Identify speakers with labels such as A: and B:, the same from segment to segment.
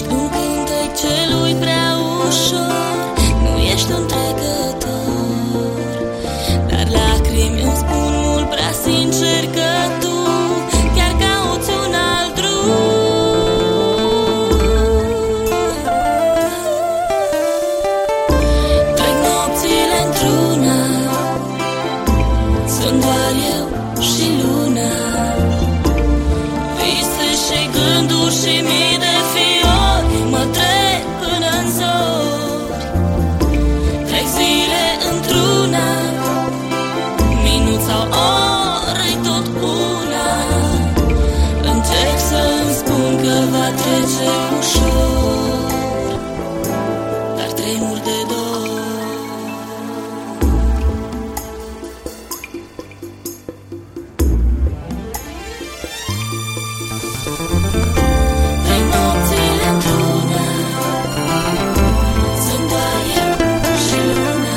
A: Ești un cântec celui prea ușor, nu ești un trecător, dar lacrimi îmi spun mult prea sincer că tu chiar cauți un alt drum. Trec nopțile într-una, sunt doar eu și luna, vise și gânduri și mii de fiori mă trec până-n zori. Trec zile într-una, minut sau ore-i tot una. Încerc să-mi spun că va trece ușor, dar tremur de dor. Trec nopțile într-una, sunt doar eu și luna.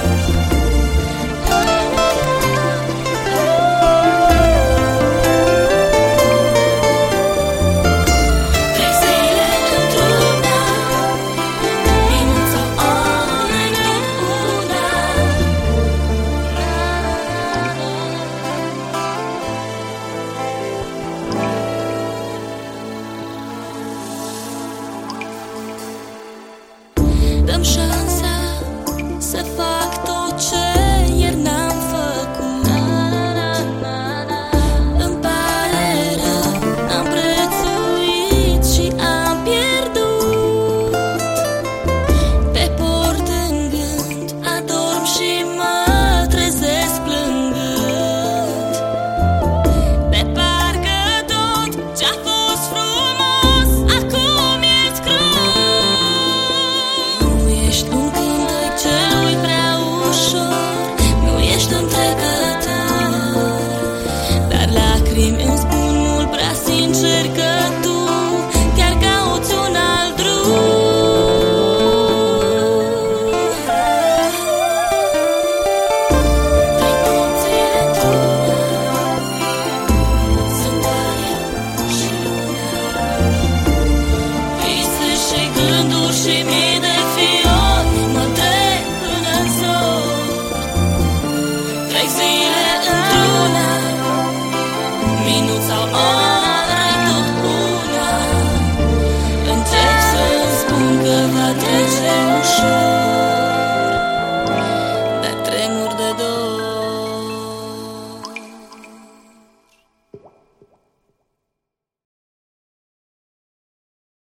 A: Trec zile într-una, minut sau ore tot una. Dăm șanse